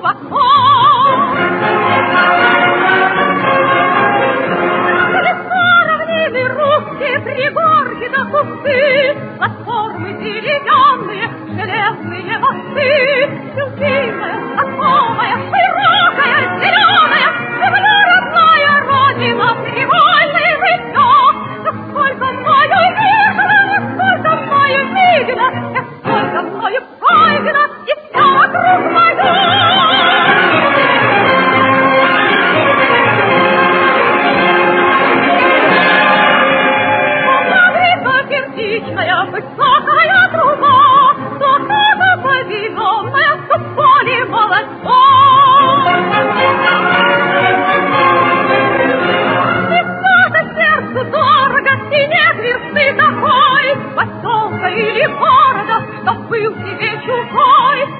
потом. Равнины русские, пригорки до кусты, платформы деревянные, железные мосты, любимая, знакомая, широкая, зеленая, земля родная, родина, привольное житье. Сколько мною видела, сколько мною видела, сколько мною пройдено, и все вокруг мое. Кирпичная высокая труба, дорога поведенная в поле молодцом. И что-то сердцу дорого, и нет версты такой, поселка или города, что был тебе чужой.